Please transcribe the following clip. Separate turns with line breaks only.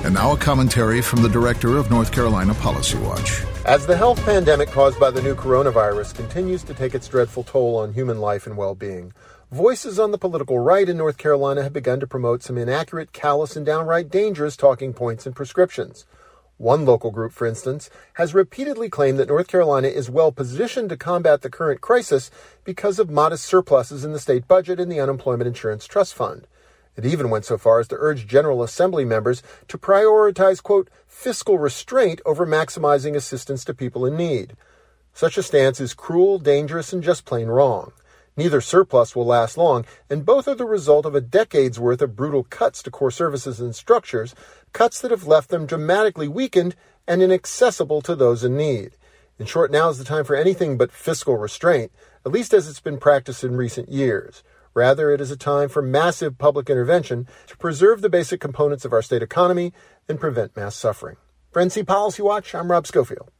And now a commentary from the director of North Carolina Policy Watch.
As the health pandemic caused by the new coronavirus continues to take its dreadful toll on human life and well-being, voices on the political right in North Carolina have begun to promote some inaccurate, callous, and downright dangerous talking points and prescriptions. One local group, for instance, has repeatedly claimed that North Carolina is well positioned to combat the current crisis because of modest surpluses in the state budget and the Unemployment Insurance Trust Fund. It even went so far as to urge General Assembly members to prioritize, quote, fiscal restraint over maximizing assistance to people in need. Such a stance is cruel, dangerous, and just plain wrong. Neither surplus will last long, and both are the result of a decade's worth of brutal cuts to core services and structures, cuts that have left them dramatically weakened and inaccessible to those in need. In short, now is the time for anything but fiscal restraint, at least as it's been practiced in recent years. Rather, it is a time for massive public intervention to preserve the basic components of our state economy and prevent mass suffering. For NC Policy Watch, I'm Rob Schofield.